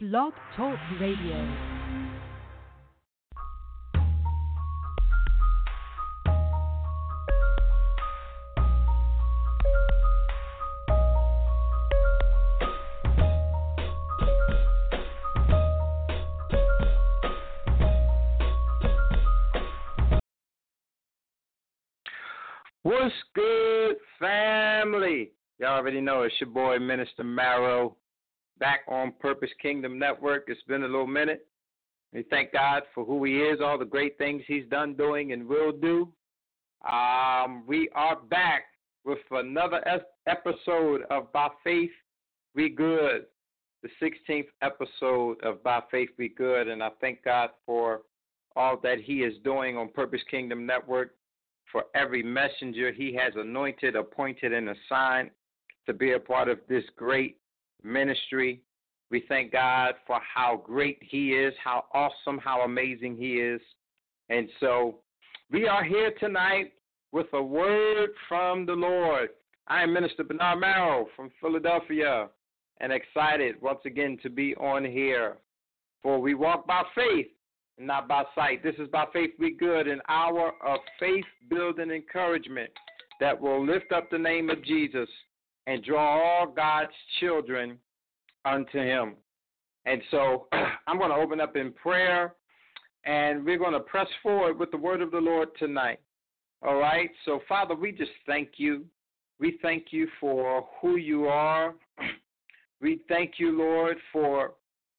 Blog Talk Radio. What's good, family? Y'all already know it's your boy, Minister Marrow, back on Purpose Kingdom Network. It's been a little minute. We thank God for who he is, all the great things he's done, doing, and will do. We are back with another episode of By Faith We Good, the 16th episode of By Faith We Good, and I thank God for all that he is doing on Purpose Kingdom Network, for every messenger he has anointed, appointed, and assigned to be a part of this great ministry. We thank God for how great he is, how awesome, how amazing he is. And so we are here tonight with a word from the Lord. I am Minister Bernard Marrow from Philadelphia and excited once again to be on here. For we walk by faith, not by sight. This is By Faith We Good, an hour of faith-building encouragement that will lift up the name of Jesus and draw all God's children unto him. And so I'm going to open up in prayer, and we're going to press forward with the word of the Lord tonight. All right? So, Father, we just thank you. We thank you for who you are. We thank you, Lord, for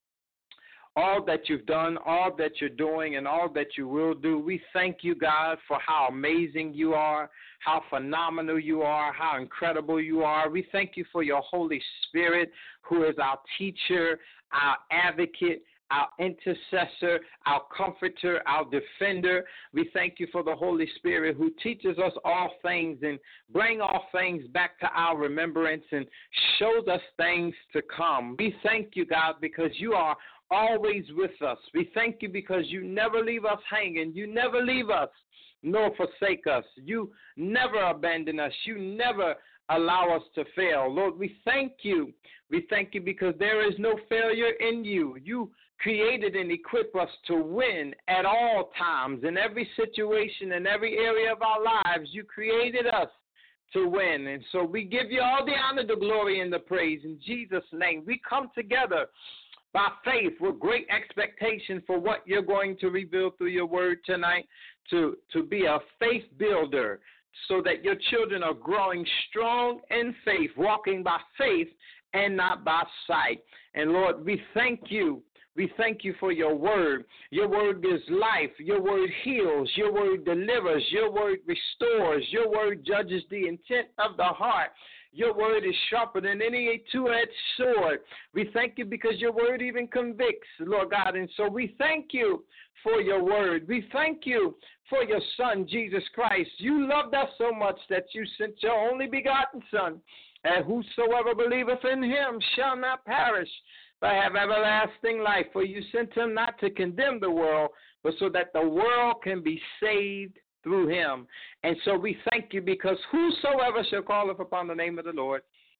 all that you've done, all that you're doing, and all that you will do. We thank you, God, for how amazing you are, how phenomenal you are, how incredible you are. We thank you for your Holy Spirit, who is our teacher, our advocate, our intercessor, our comforter, our defender. We thank you for the Holy Spirit who teaches us all things and bring all things back to our remembrance and shows us things to come. We thank you, God, because you are always with us. We thank you because you never leave us hanging. You never leave us nor forsake us. You never abandon us. You never allow us to fail. Lord, we thank you. We thank you because there is no failure in you. You created and equipped us to win at all times, in every situation, in every area of our lives. You created us to win. And so we give you all the honor, the glory, and the praise. In Jesus' name, we come together by faith with great expectation for what you're going to reveal through your word tonight, to be a faith builder so that your children are growing strong in faith, walking by faith and not by sight. And Lord, we thank you. We thank you for your word. Your word gives life. Your word heals. Your word delivers. Your word restores. Your word judges the intent of the heart. Your word is sharper than any two-edged sword. We thank you because your word even convicts, Lord God. And so we thank you for your word. We thank you for your Son, Jesus Christ. You loved us so much that you sent your only begotten Son, and whosoever believeth in him shall not perish, but have everlasting life. For you sent him not to condemn the world, but so that the world can be saved through him. And so we thank you because whosoever shall calleth upon the name of the Lord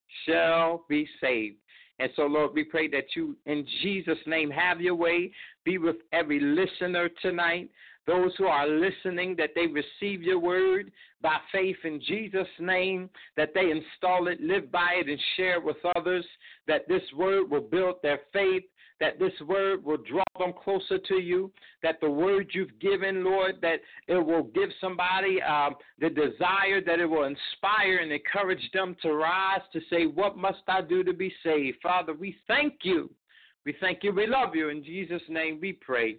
shall be saved. And so, Lord, we pray that you, in Jesus' name, have your way. Be with every listener tonight. Those who are listening, that they receive your word by faith in Jesus' name, that they install it, live by it, and share it with others, that this word will build their faith, that this word will draw them closer to you, that the word you've given, Lord, that it will give somebody the desire, that it will inspire and encourage them to rise to say, what must I do to be saved? Father, we thank you. We thank you. We love you. In Jesus' name we pray.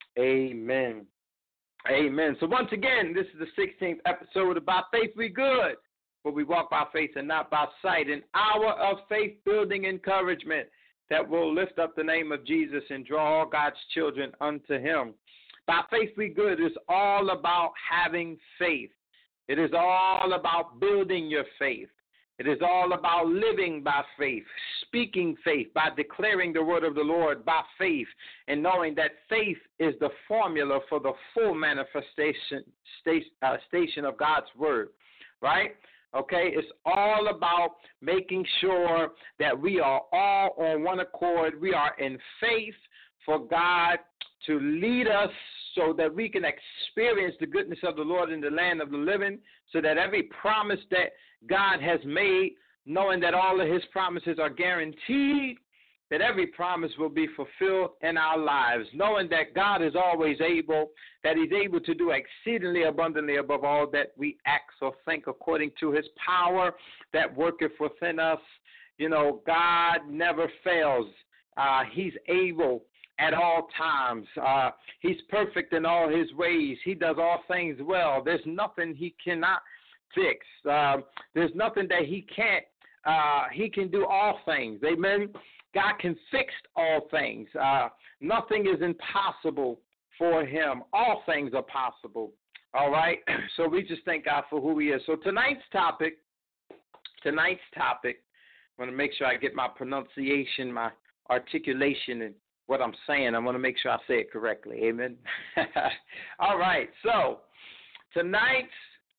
Amen. Amen. So once again, this is the 16th episode of By Faith We Good, where we walk by faith and not by sight, an hour of faith-building encouragement that will lift up the name of Jesus and draw all God's children unto him. By Faith We Good is all about having faith. It is all about building your faith. It is all about living by faith, speaking faith, by declaring the word of the Lord by faith, and knowing that faith is the formula for the full manifestation station of God's word, right? Okay, it's all about making sure that we are all on one accord. We are in faith for God to lead us so that we can experience the goodness of the Lord in the land of the living, so that every promise that God has made, knowing that all of his promises are guaranteed, that every promise will be fulfilled in our lives, knowing that God is always able, that he's able to do exceedingly abundantly above all that we ask or think, according to his power that worketh within us. You know, God never fails. He's able at all times. He's perfect in all his ways. He does all things well. There's nothing he cannot fix. There's nothing that he can't. He can do all things. Amen. God can fix all things. Nothing is impossible for him. All things are possible. All right? So we just thank God for who he is. So tonight's topic, I want to make sure I get my pronunciation, my articulation, and what I'm saying. I want to make sure I say it correctly. Amen? All right. So tonight's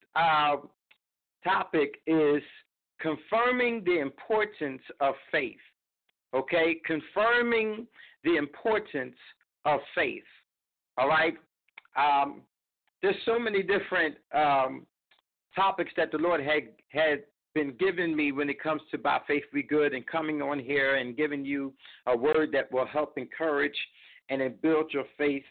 topic is confirming the importance of faith. Okay, confirming the importance of faith. All right, there's so many different topics that the Lord had been giving me when it comes to By Faith We Good, and coming on here and giving you a word that will help encourage and build your faith.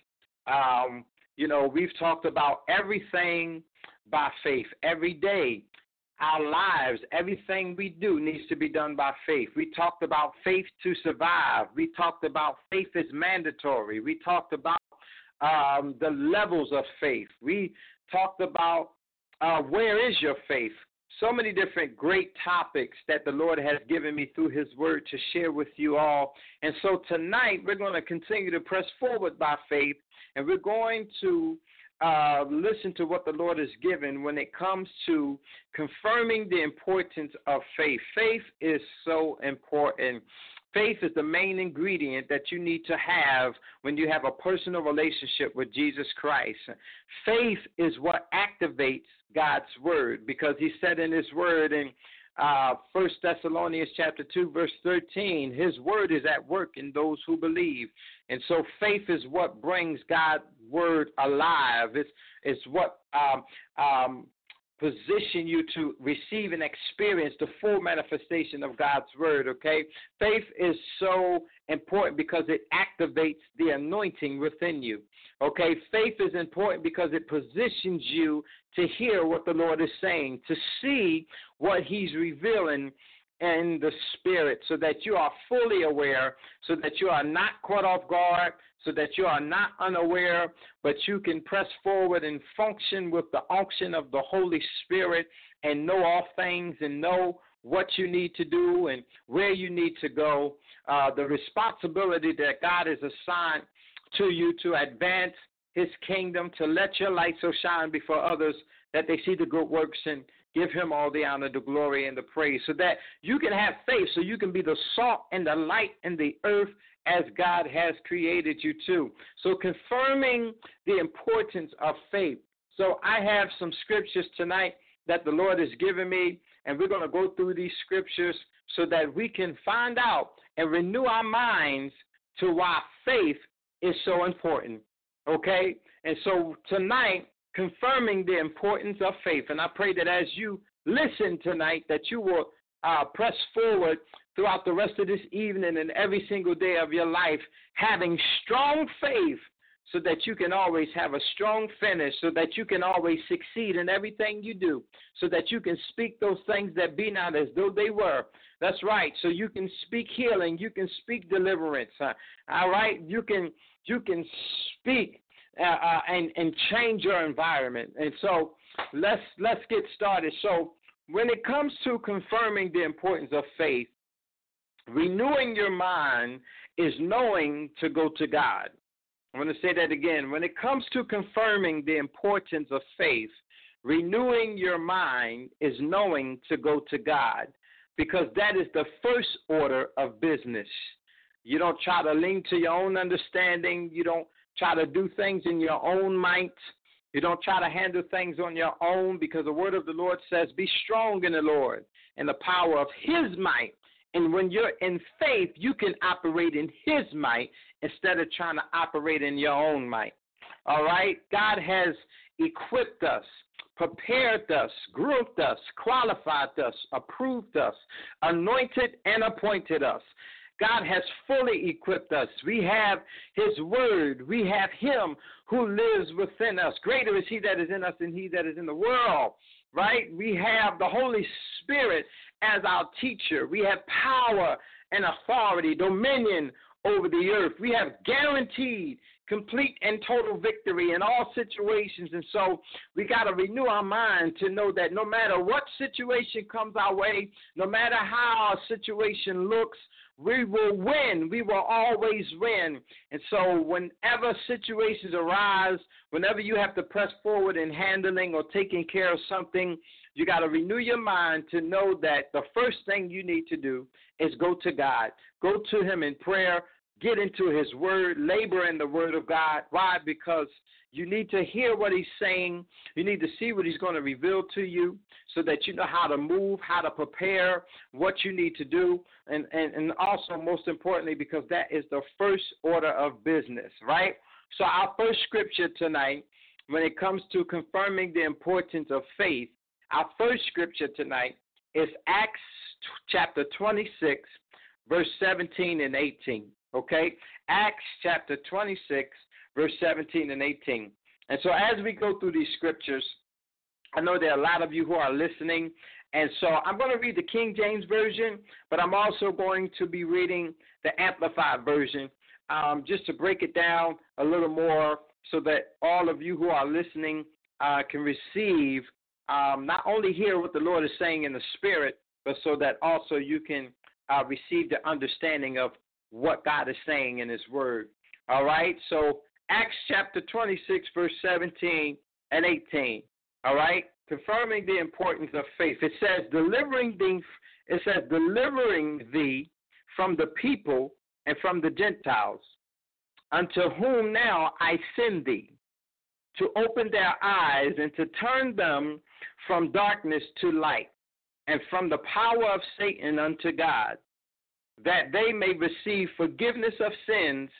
You know, we've talked about everything by faith every day. Our lives, everything we do needs to be done by faith. We talked about faith to survive. We talked about faith is mandatory. We talked about the levels of faith. We talked about where is your faith. So many different great topics that the Lord has given me through his word to share with you all. And so tonight we're going to continue to press forward by faith, and we're going to listen to what the Lord has given when it comes to confirming the importance of faith. Faith is so important. Faith is the main ingredient that you need to have when you have a personal relationship with Jesus Christ. Faith is what activates God's word, because he said in his word in 1 Thessalonians chapter 2, verse 13, his word is at work in those who believe. And so faith is what brings God's word alive. It's what position you to receive and experience the full manifestation of God's word, okay? Faith is so important because it activates the anointing within you, okay? Faith is important because it positions you to hear what the Lord is saying, to see what he's revealing in the spirit, so that you are fully aware, so that you are not caught off guard, so that you are not unaware, but you can press forward and function with the unction of the Holy Spirit and know all things and know what you need to do and where you need to go. The responsibility that God has assigned to you to advance his kingdom, to let your light so shine before others that they see the good works and give him all the honor, the glory, and the praise, so that you can have faith, so you can be the salt and the light in the earth as God has created you to. So confirming the importance of faith. So I have some scriptures tonight that the Lord has given me, and we're going to go through these scriptures so that we can find out and renew our minds to why faith is so important, okay? And so tonight, confirming the importance of faith. And I pray that as you listen tonight, that you will press forward throughout the rest of this evening and every single day of your life, having strong faith, so that you can always have a strong finish, so that you can always succeed in everything you do, so that you can speak those things that be not as though they were. That's right. So you can speak healing, you can speak deliverance. All right, you can speak and change your environment. And so let's get started. So when it comes to confirming the importance of faith, renewing your mind is knowing to go to God. I'm going to say that again. When it comes to confirming the importance of faith, renewing your mind is knowing to go to God, because that is the first order of business. You don't try to lean to your own understanding. You don't try to do things in your own might. You don't try to handle things on your own, because the word of the Lord says, be strong in the Lord and the power of his might. And when you're in faith, you can operate in his might instead of trying to operate in your own might. All right? God has equipped us, prepared us, groomed us, qualified us, approved us, anointed and appointed us. God has fully equipped us. We have his word. We have him who lives within us. Greater is he that is in us than he that is in the world, right? We have the Holy Spirit as our teacher. We have power and authority, dominion over the earth. We have guaranteed complete and total victory in all situations. And so we got to renew our mind to know that no matter what situation comes our way, no matter how our situation looks, we will win. We will always win. And so whenever situations arise, whenever you have to press forward in handling or taking care of something, you got to renew your mind to know that the first thing you need to do is go to God. Go to him in prayer. Get into his word. Labor in the word of God. Why? Because you need to hear what he's saying. You need to see what he's going to reveal to you so that you know how to move, how to prepare, what you need to do. And also, most importantly, because that is the first order of business, right? So our first scripture tonight, when it comes to confirming the importance of faith, our first scripture tonight is Acts chapter 26, verse 17 and 18, okay? Acts chapter 26, verse 17 and 18. And so as we go through these scriptures, I know there are a lot of you who are listening, and so I'm going to read the King James Version, but I'm also going to be reading the Amplified Version just to break it down a little more so that all of you who are listening can receive, not only hear what the Lord is saying in the Spirit, but so that also you can receive the understanding of what God is saying in his word. All right, so Acts chapter 26, verse 17 and 18. All right, confirming the importance of faith. It says, delivering thee from the people and from the Gentiles, unto whom now I send thee, to open their eyes and to turn them from darkness to light, and from the power of Satan unto God, that they may receive forgiveness of sins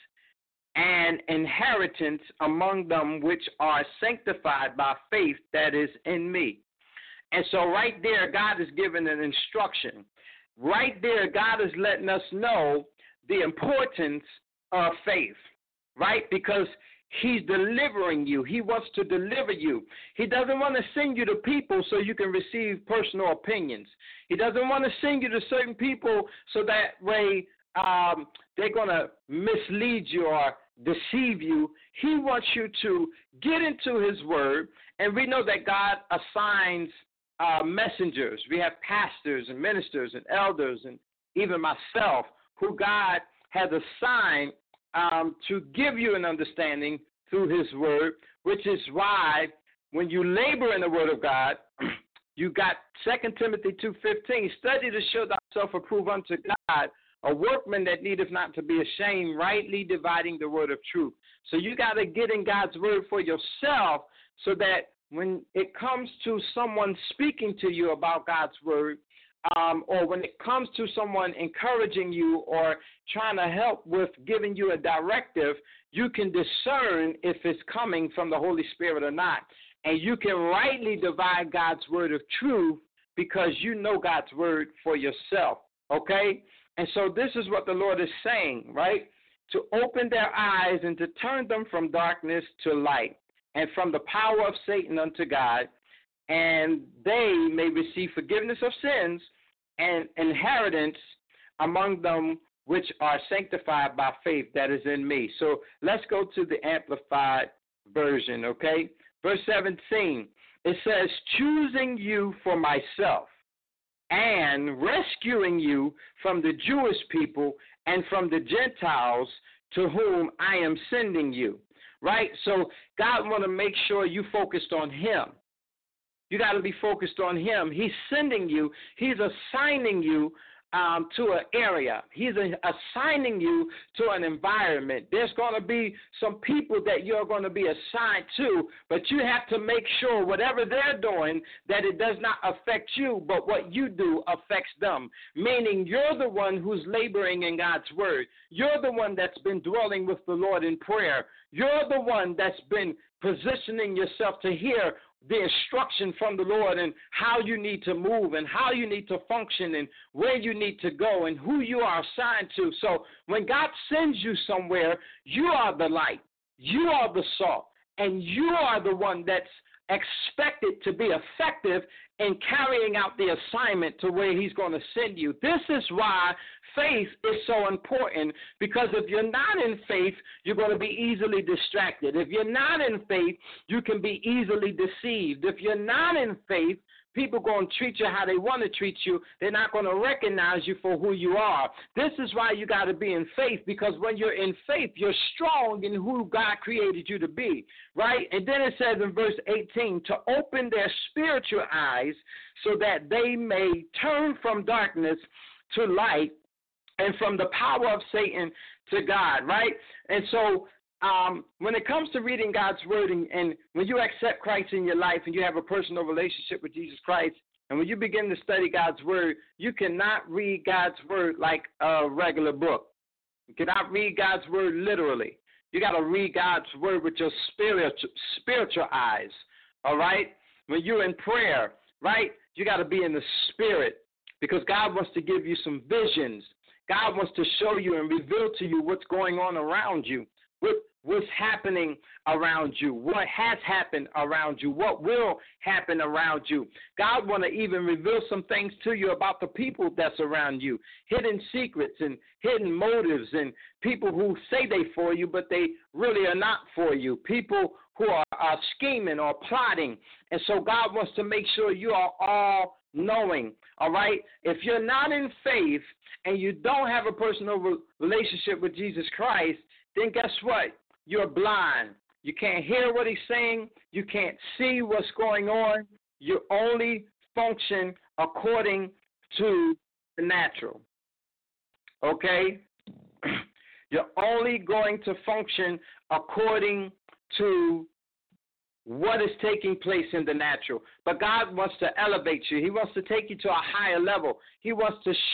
and inheritance among them which are sanctified by faith that is in me. And so right there, God is giving an instruction. Right there, God is letting us know the importance of faith, right? Because he's delivering you. He wants to deliver you. He doesn't want to send you to people so you can receive personal opinions. He doesn't want to send you to certain people so that way they're going to mislead you or deceive you. He wants you to get into his word, and we know that God assigns messengers. We have pastors and ministers and elders and even myself who God has assigned to give you an understanding through his word, which is why when you labor in the word of God, you got 2 Timothy 2:15, study to show thyself approved unto God, a workman that needeth not to be ashamed, rightly dividing the word of truth. So you got to get in God's word for yourself so that when it comes to someone speaking to you about God's word, or when it comes to someone encouraging you or trying to help with giving you a directive, you can discern if it's coming from the Holy Spirit or not. And you can rightly divide God's word of truth because you know God's word for yourself, okay? And so this is what the Lord is saying, right? To open their eyes and to turn them from darkness to light and from the power of Satan unto God, and they may receive forgiveness of sins and inheritance among them which are sanctified by faith that is in me. So let's go to the Amplified Version, okay? Verse 17, it says, choosing you for myself and rescuing you from the Jewish people and from the Gentiles to whom I am sending you, right? So God want to make sure you focused on him. You got to be focused on him. He's sending you. He's assigning you to an area. He's assigning you to an environment. There's going to be some people that you're going to be assigned to, but you have to make sure whatever they're doing, that it does not affect you, but what you do affects them. Meaning you're the one who's laboring in God's word. You're the one that's been dwelling with the Lord in prayer. You're the one that's been positioning yourself to hear the instruction from the Lord and how you need to move and how you need to function and where you need to go and who you are assigned to. So when God sends you somewhere, you are the light, you are the salt, and you are the one that's expected to be effective in carrying out the assignment to where he's going to send you. This is why faith is so important, because if you're not in faith, you're going to be easily distracted. If you're not in faith, you can be easily deceived. If you're not in faith, people are going to treat you how they want to treat you. They're not going to recognize you for who you are. This is why you got to be in faith, because when you're in faith, you're strong in who God created you to be, right? And then it says in verse 18, to open their spiritual eyes so that they may turn from darkness to light and from the power of Satan to God, right? And so when it comes to reading God's word and when you accept Christ in your life and you have a personal relationship with Jesus Christ, and when you begin to study God's word, you cannot read God's word like a regular book. You cannot read God's word literally. You got to read God's word with your spiritual eyes, all right? When you're in prayer, right, you got to be in the spirit, because God wants to give you some visions. God wants to show you and reveal to you what's going on around you, what's happening around you, what has happened around you, what will happen around you. God want to even reveal some things to you about the people that's around you, hidden secrets and hidden motives, and people who say they for you, but they really are not for you, people who are scheming or plotting. And so God wants to make sure you are all knowing, all right? If you're not in faith and you don't have a personal relationship with Jesus Christ, then guess what? You're blind. You can't hear what he's saying. You can't see what's going on. You only function according to the natural, okay? You're only going to function according to what is taking place in the natural. But God wants to elevate you. He wants to take you to a higher level. He wants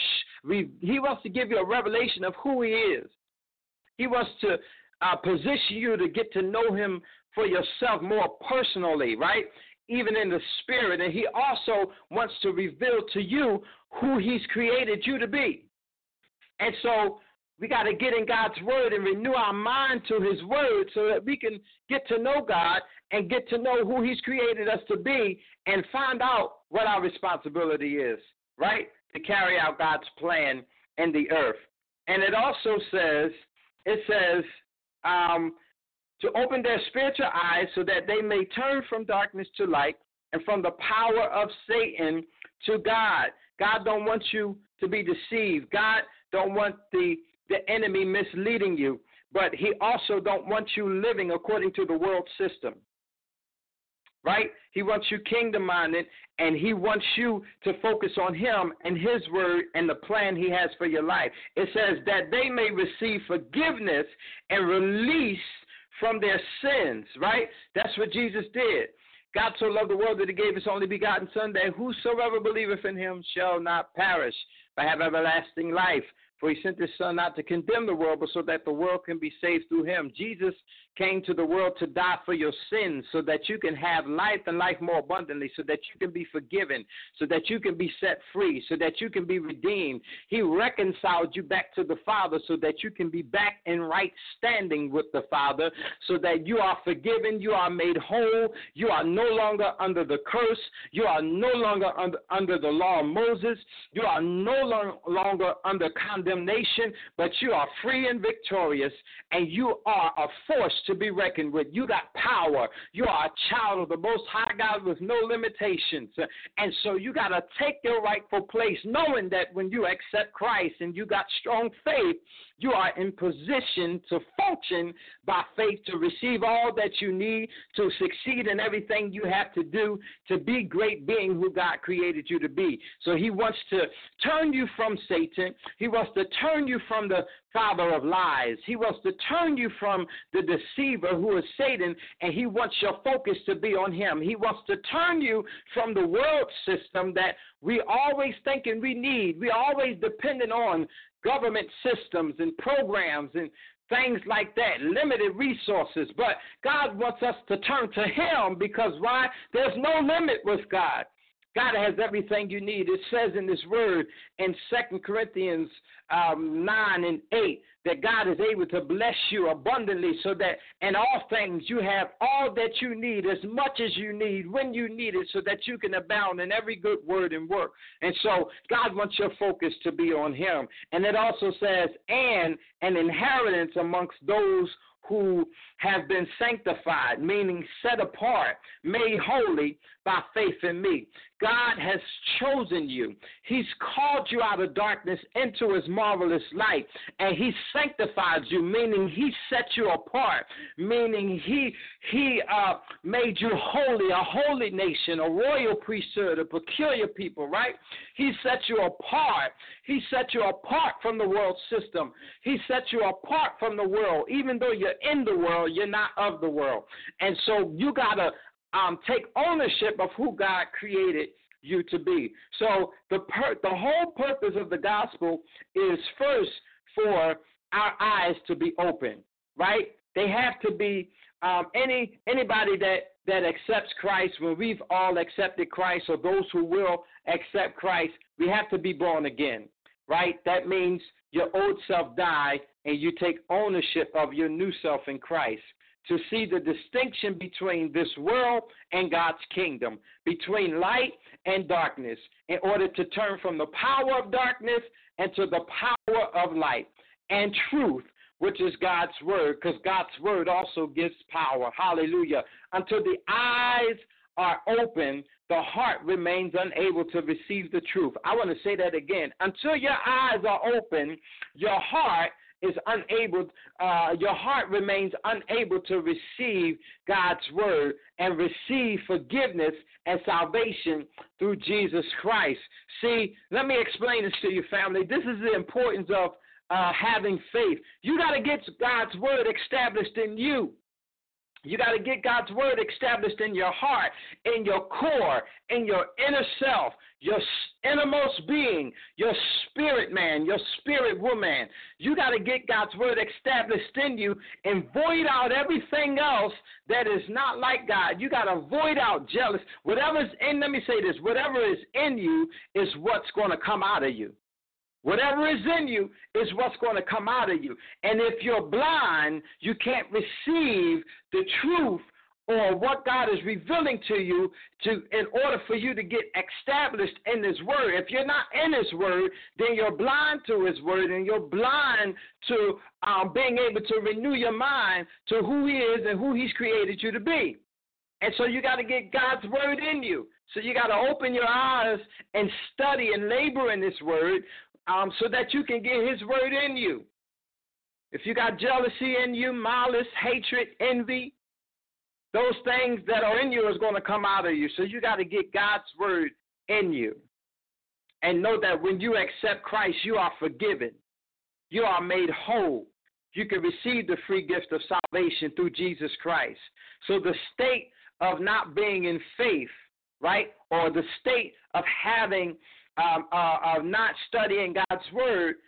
to give you a revelation of who he is. He wants to position you to get to know him for yourself more personally, right? Even in the spirit. And he also wants to reveal to you who he's created you to be. And so we got to get in God's word and renew our mind to his word so that we can get to know God and get to know who he's created us to be and find out what our responsibility is, right? To carry out God's plan in the earth. And it also says, to open their spiritual eyes so that they may turn from darkness to light and from the power of Satan to God. God don't want you to be deceived. God don't want the enemy misleading you, but he also don't want you living according to the world system, right? He wants you kingdom-minded, and he wants you to focus on him and his word and the plan he has for your life. It says that they may receive forgiveness and release from their sins, right? That's what Jesus did. God so loved the world that he gave his only begotten Son, that whosoever believeth in him shall not perish, but have everlasting life. For he sent his Son not to condemn the world, but so that the world can be saved through him. Jesus came to the world to die for your sins so that you can have life and life more abundantly, so that you can be forgiven, so that you can be set free, so that you can be redeemed. He reconciled you back to the Father so that you can be back in right standing with the Father, so that you are forgiven, you are made whole, you are no longer under the curse, you are no longer under the law of Moses, you are no longer under condemnation condemnation, but you are free and victorious, and you are a force to be reckoned with. You got power. You are a child of the Most High God with no limitations. And so you got to take your rightful place, knowing that when you accept Christ and you got strong faith, you are in position to function by faith to receive all that you need to succeed in everything you have to do to be great being who God created you to be. So he wants to turn you from Satan. He wants to turn you from the father of lies. He wants to turn you from the deceiver who is Satan, and he wants your focus to be on him. He wants to turn you from the world system that we always thinking we need. We always dependent on government systems and programs and things like that, limited resources. But God wants us to turn to him because why? There's no limit with God. God has everything you need. It says in this word in 2 Corinthians 9 and 8 that God is able to bless you abundantly so that in all things you have all that you need, as much as you need, when you need it, so that you can abound in every good word and work. And so God wants your focus to be on him. And it also says, and an inheritance amongst those who have been sanctified, meaning set apart, made holy by faith in me. God has chosen you. He's called you out of darkness into his marvelous light, and he sanctified you, meaning he set you apart, meaning he made you holy, a holy nation, a royal priesthood, a peculiar people, right? He set you apart. He set you apart from the world system. He set you apart from the world. Even though you're in the world, you're not of the world. And so you got to take ownership of who God created you to be. So the whole purpose of the gospel is first for our eyes to be open, right? They have to be anybody that accepts Christ. When we've all accepted Christ, or those who will accept Christ, we have to be born again, right? That means your old self died and you take ownership of your new self in Christ, to see the distinction between this world and God's kingdom, between light and darkness, in order to turn from the power of darkness into the power of light and truth, which is God's word, because God's word also gives power. Hallelujah. Until the eyes are open, the heart remains unable to receive the truth. I want to say that again. Until your eyes are open, your heart is unable, your heart remains unable to receive God's word and receive forgiveness and salvation through Jesus Christ. See, let me explain this to you, family. This is the importance of having faith. You got to get God's word established in you. You got to get God's word established in your heart, in your core, in your inner self, your innermost being, your spirit man, your spirit woman. You got to get God's word established in you and void out everything else that is not like God. You got to void out jealous. Whatever's in, let me say this, whatever is in you is what's going to come out of you. Whatever is in you is what's going to come out of you. And if you're blind, you can't receive the truth or what God is revealing to you in order for you to get established in his word. If you're not in his word, then you're blind to his word, and you're blind to being able to renew your mind to who he is and who he's created you to be. And so you got to get God's word in you. So you got to open your eyes and study and labor in this word, so that you can get his word in you. If you got jealousy in you, malice, hatred, envy, those things that are in you is going to come out of you. So you got to get God's word in you. And know that when you accept Christ, you are forgiven. You are made whole. You can receive the free gift of salvation through Jesus Christ. So the state of not being in faith, right, or the state of having of not studying God's word,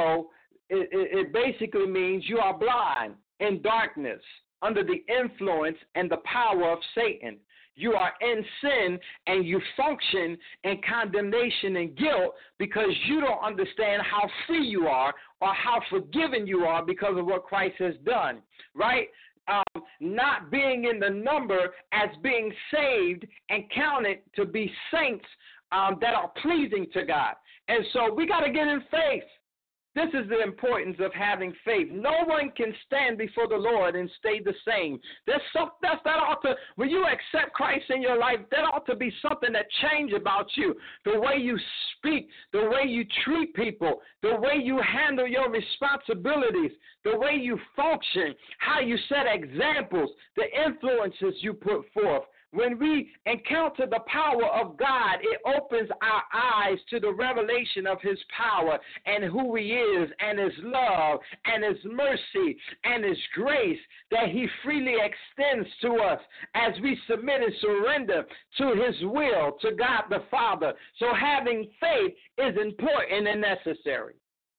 it basically means you are blind, in darkness, under the influence and the power of Satan. You are in sin and you function in condemnation and guilt because you don't understand how free you are or how forgiven you are because of what Christ has done, right? Not being in the number as being saved and counted to be saints that are pleasing to God. And so we got to get in faith. This is the importance of having faith. No one can stand before the Lord and stay the same. That ought to, when you accept Christ in your life, that ought to be something that changes about you. The way you speak, the way you treat people, the way you handle your responsibilities, the way you function, how you set examples, the influences you put forth. When we encounter the power of God, it opens our eyes to the revelation of his power and who he is and his love and his mercy and his grace that he freely extends to us as we submit and surrender to his will, to God the Father. So having faith is important and necessary.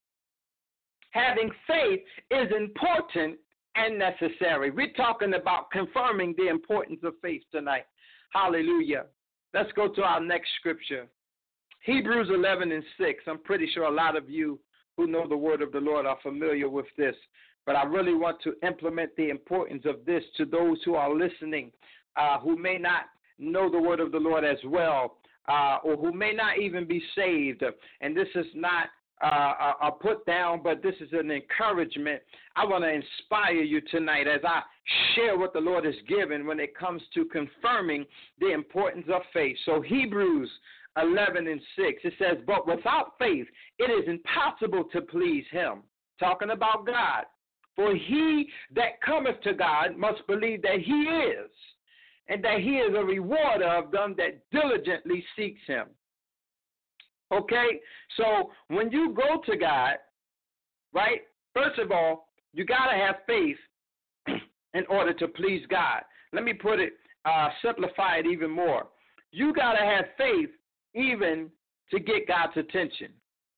Having faith is important and necessary. We're talking about confirming the importance of faith tonight. Hallelujah. Let's go to our next scripture. Hebrews 11:6. I'm pretty sure a lot of you who know the word of the Lord are familiar with this, but I really want to implement the importance of this to those who are listening, who may not know the word of the Lord as well, or who may not even be saved. And this is not a put down, but this is an encouragement. I want to inspire you tonight as I share what the Lord has given when it comes to confirming the importance of faith. So Hebrews 11:6, it says, but without faith, it is impossible to please him. Talking about God. For he that cometh to God must believe that he is, and that he is a rewarder of them that diligently seeks him. Okay, so when you go to God, right, first of all, you got to have faith in order to please God. Let me put it, simplify it even more. You got to have faith even to get God's attention,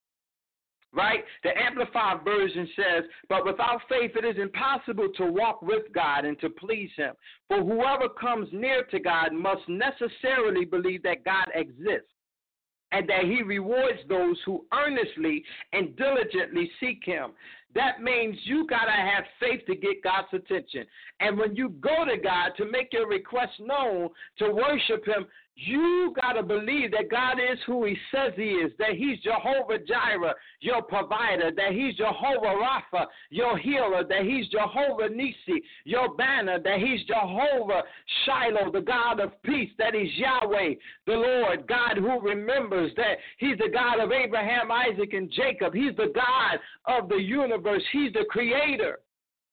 right? The Amplified Version says, but without faith it is impossible to walk with God and to please him. For whoever comes near to God must necessarily believe that God exists, and that he rewards those who earnestly and diligently seek him. That means you got to have faith to get God's attention. And when you go to God to make your request known, to worship him, you got to believe that God is who he says he is, that he's Jehovah Jireh, your provider, that he's Jehovah Rapha, your healer, that he's Jehovah Nisi, your banner, that he's Jehovah Shiloh, the God of peace, that he's Yahweh, the Lord, God who remembers, that he's the God of Abraham, Isaac, and Jacob. He's the God of the universe. He's the creator.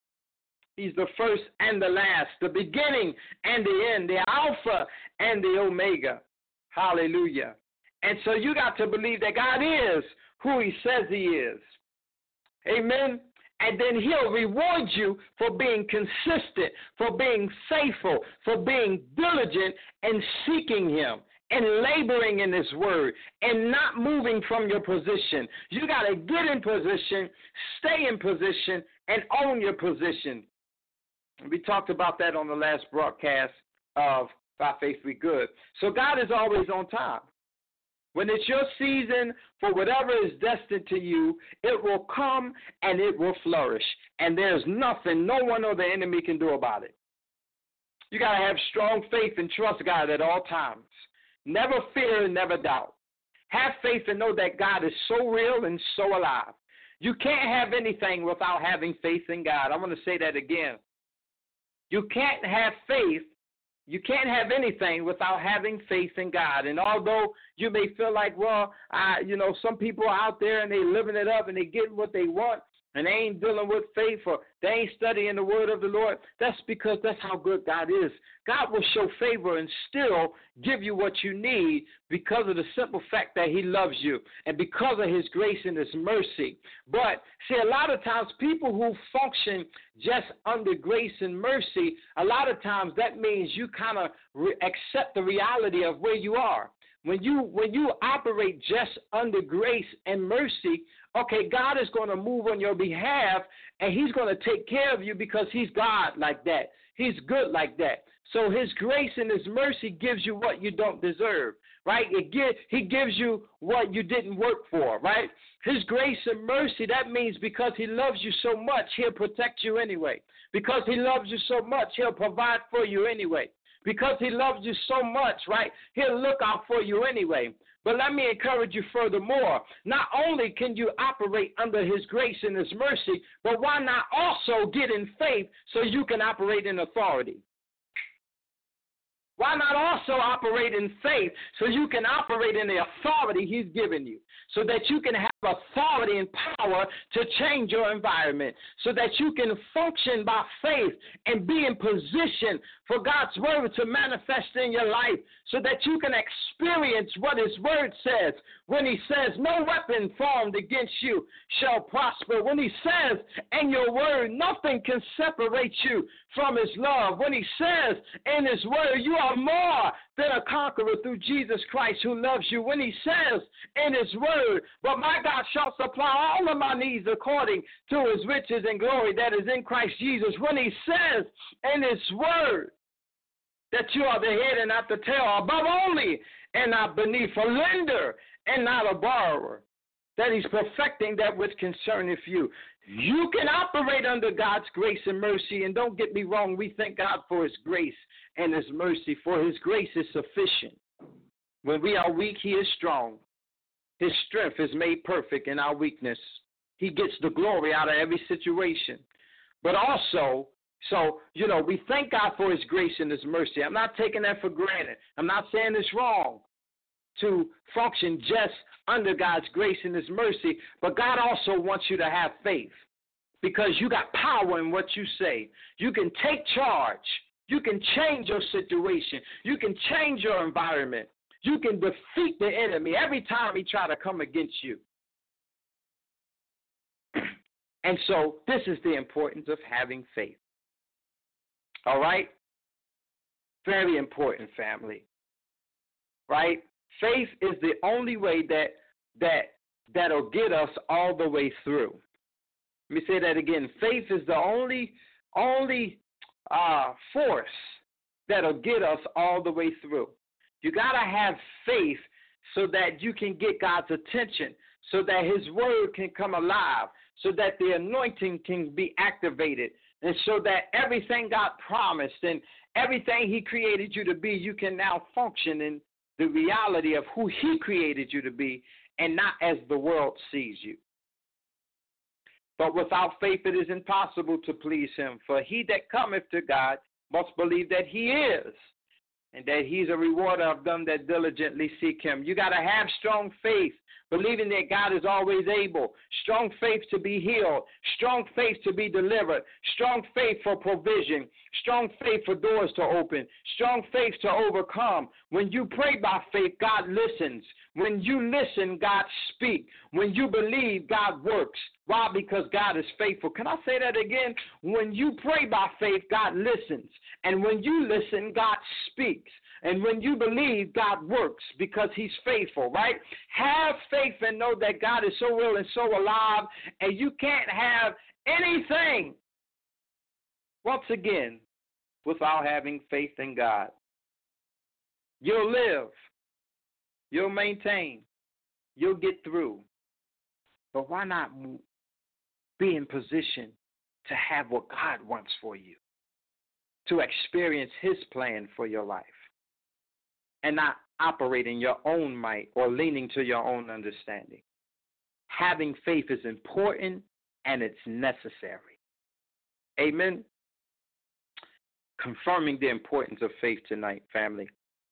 He's the first and the last, the beginning and the end, the Alpha and the Omega. Hallelujah. And so you got to believe that God is who he says he is. Amen. And then he'll reward you for being consistent, for being faithful, for being diligent and seeking him and laboring in his word and not moving from your position. You got to get in position, stay in position, and own your position. We talked about that on the last broadcast of By Faith We Good. So God is always on time. When it's your season for whatever is destined to you, it will come and it will flourish. And there's nothing no one or the enemy can do about it. You got to have strong faith and trust God at all times. Never fear and never doubt. Have faith and know that God is so real and so alive. You can't have anything without having faith in God. I'm going to say that again. You can't have faith, you can't have anything without having faith in God. And although you may feel like, well, some people are out there and they living it up and they getting what they want and they ain't dealing with faith or they ain't studying the word of the Lord, that's because that's how good God is. God will show favor and still give you what you need because of the simple fact that he loves you and because of his grace and his mercy. But see, a lot of times people who function just under grace and mercy, a lot of times that means you kind of accept the reality of where you are. When you operate just under grace and mercy, okay, God is going to move on your behalf, and he's going to take care of you because he's God like that. He's good like that. So his grace and his mercy gives you what you don't deserve, right? He gives you what you didn't work for, right? His grace and mercy, that means because he loves you so much, he'll protect you anyway. Because he loves you so much, he'll provide for you anyway. Because he loves you so much, right, he'll look out for you anyway. But let me encourage you furthermore. Not only can you operate under his grace and his mercy, but why not also get in faith so you can operate in authority? Why not also operate in faith so you can operate in the authority he's given you, so that you can have authority and power to change your environment, so that you can function by faith and be in position for God's word to manifest in your life, so that you can experience what his word says when he says, no weapon formed against you shall prosper. When he says in your word, nothing can separate you from his love. When he says in his word, you are more than a conqueror through Jesus Christ who loves you. When he says in his word, but my God shall supply all of my needs according to his riches and glory that is in Christ Jesus. When he says in his word that you are the head and not the tail, above only and not beneath, a lender and not a borrower, that he's perfecting that which concerneth you. You can operate under God's grace and mercy, and don't get me wrong, we thank God for his grace and his mercy, for his grace is sufficient. When we are weak, he is strong. His strength is made perfect in our weakness. He gets the glory out of every situation. But also, we thank God for his grace and his mercy. I'm not taking that for granted. I'm not saying it's wrong to function just under God's grace and his mercy, but God also wants you to have faith, because you got power in what you say. You can take charge. You can change your situation. You can change your environment. You can defeat the enemy every time he tries to come against you. And so this is the importance of having faith. All right? Very important, family. Right? Faith is the only way that'll get us all the way through. Let me say that again. Faith is the only force that'll get us all the way through. You got to have faith so that you can get God's attention, so that his word can come alive, so that the anointing can be activated, and so that everything God promised and everything he created you to be, you can now function in the reality of who he created you to be, and not as the world sees you. But without faith it is impossible to please him. For he that cometh to God must believe that he is, and that he's a rewarder of them that diligently seek him. You got to have strong faith, believing that God is always able, strong faith to be healed, strong faith to be delivered, strong faith for provision, strong faith for doors to open, strong faith to overcome. When you pray by faith, God listens. When you listen, God speaks. When you believe, God works. Why? Because God is faithful. Can I say that again? When you pray by faith, God listens. And when you listen, God speaks. And when you believe, God works because he's faithful, right? Have faith and know that God is so real and so alive, and you can't have anything, once again, without having faith in God. You'll live. You'll maintain. You'll get through. But why not be in position to have what God wants for you, to experience his plan for your life, and not operate in your own might or leaning to your own understanding? Having faith is important and it's necessary. Amen. Confirming the importance of faith tonight, family.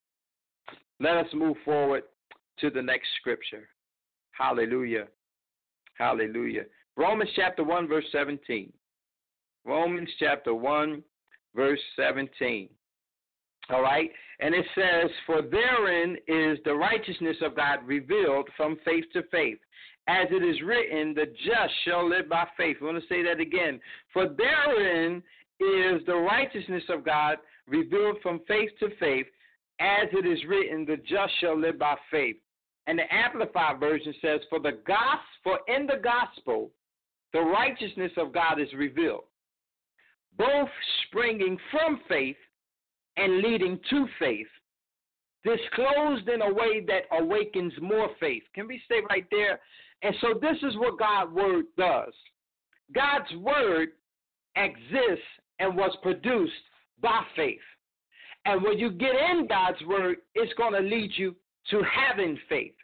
Let us move forward to the next scripture. Hallelujah. Hallelujah. Romans chapter 1, verse 17. Romans chapter 1, verse 17. All right? And it says, for therein is the righteousness of God revealed from faith to faith. As it is written, the just shall live by faith. I want to say that again. For therein is the righteousness of God revealed from faith to faith. As it is written, the just shall live by faith. And the Amplified Version says, for in the gospel, the righteousness of God is revealed, both springing from faith and leading to faith, disclosed in a way that awakens more faith. Can we stay right there? And so this is what God's word does. God's word exists and was produced by faith. And when you get in God's word, it's going to lead you to having faith.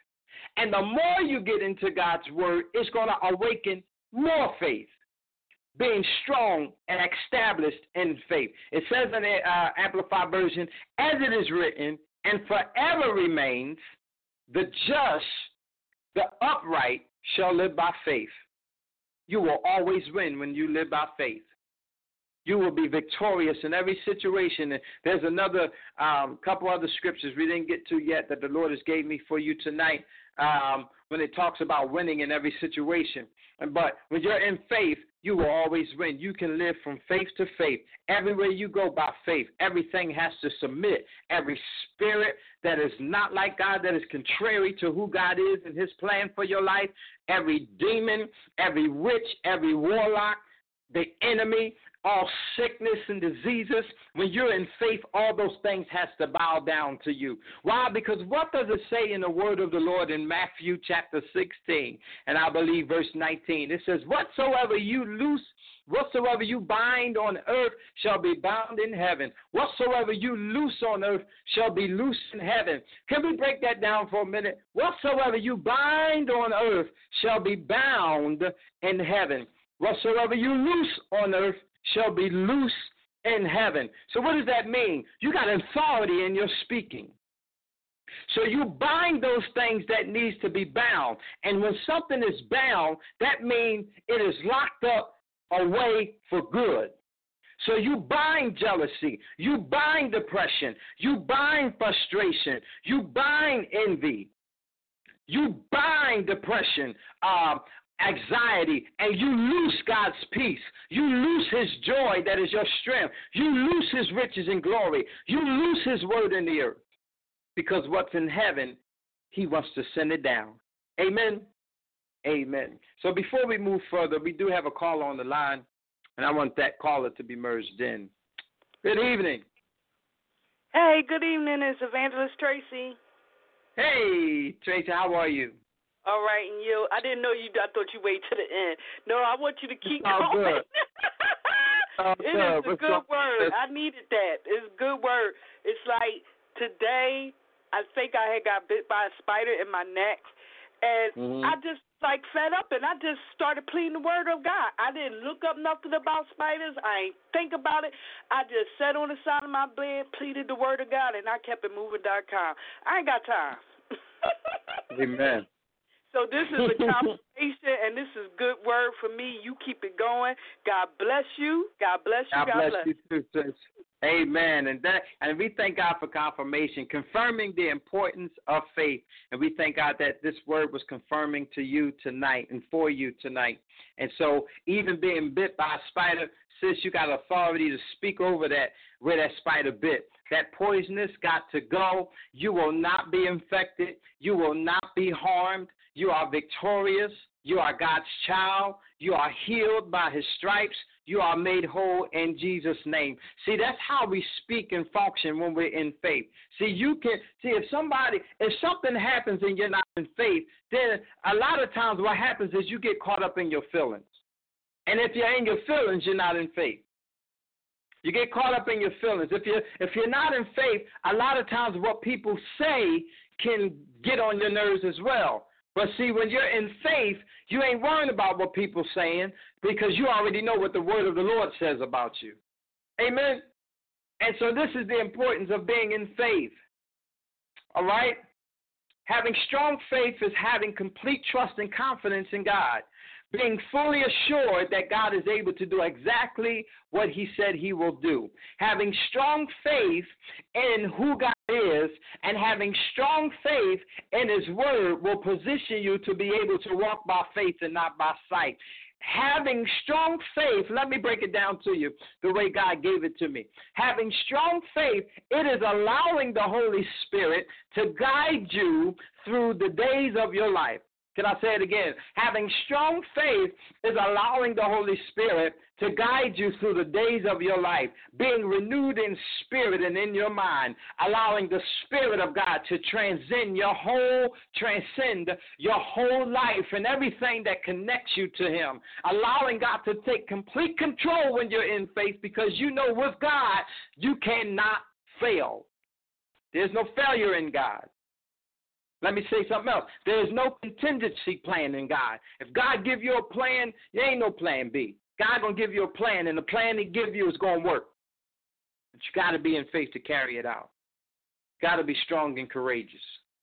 And the more you get into God's word, it's going to awaken more faith, being strong and established in faith. It says in the Amplified Version, as it is written, and forever remains, the just, the upright, shall live by faith. You will always win when you live by faith. You will be victorious in every situation. And there's another couple other scriptures we didn't get to yet that the Lord has gave me for you tonight when it talks about winning in every situation. But when you're in faith, you will always win. You can live from faith to faith. Everywhere you go by faith, everything has to submit. Every spirit that is not like God, that is contrary to who God is and his plan for your life, every demon, every witch, every warlock, the enemy, all sickness and diseases, when you're in faith, all those things has to bow down to you. Why? Because what does it say in the word of the Lord in Matthew chapter 16, and I believe verse 19? It says, whatsoever you bind on earth shall be bound in heaven. Whatsoever you loose on earth shall be loosed in heaven. Can we break that down for a minute? Whatsoever you bind on earth shall be bound in heaven. Whatsoever you loose on earth shall be loose in heaven. So what does that mean? You got authority in your speaking. So you bind those things that needs to be bound. And when something is bound, that means it is locked up away for good. So you bind jealousy, you bind depression, you bind frustration, you bind envy, you bind depression, anxiety, and you loose God's peace. You loose his joy that is your strength. You loose his riches and glory. You loose his word in the earth. Because what's in heaven, he wants to send it down. Amen? Amen. So before we move further, we do have a caller on the line, and I want that caller to be merged in. Good evening. Hey, good evening. It's Evangelist Tracy. Hey, Tracy, how are you? All right, and you? I didn't know you. I thought you wait to the end. No, I want you to keep going. Good. It is a good word. I needed that. It's a good word. It's like today, I think I had got bit by a spider in my neck, and I just fed up, and I just started pleading the word of God. I didn't look up nothing about spiders. I ain't think about it. I just sat on the side of my bed, pleaded the word of God, and I kept it moving.com. I ain't got time. Amen. So this is a confirmation, and this is good word for me. You keep it going. God bless you. God bless you. God bless you too, sis. Amen. And we thank God for confirmation, confirming the importance of faith. And we thank God that this word was confirming to you tonight and for you tonight. And so even being bit by a spider, sis, you got authority to speak over that, where that spider bit. That poisonous got to go. You will not be infected. You will not be harmed. You are victorious. You are God's child. You are healed by his stripes. You are made whole in Jesus' name. See, that's how we speak and function when we're in faith. If something happens and you're not in faith, then a lot of times what happens is you get caught up in your feelings. And if you're in your feelings, you're not in faith. You get caught up in your feelings. If you're not in faith, a lot of times what people say can get on your nerves as well. But see, when you're in faith, you ain't worrying about what people saying because you already know what the word of the Lord says about you. Amen? And so this is the importance of being in faith. All right? Having strong faith is having complete trust and confidence in God, being fully assured that God is able to do exactly what he said he will do. Having strong faith in who God is and having strong faith in his word will position you to be able to walk by faith and not by sight. Having strong faith, let me break it down to you the way God gave it to me. Having strong faith, it is allowing the Holy Spirit to guide you through the days of your life. Can I say it again? Having strong faith is allowing the Holy Spirit to guide you through the days of your life, being renewed in spirit and in your mind, allowing the Spirit of God to transcend your whole life and everything that connects you to him, allowing God to take complete control when you're in faith because you know with God you cannot fail. There's no failure in God. Let me say something else. There is no contingency plan in God. If God give you a plan, there ain't no plan B. God going to give you a plan, and the plan he give you is going to work. But you got to be in faith to carry it out. Got to be strong and courageous.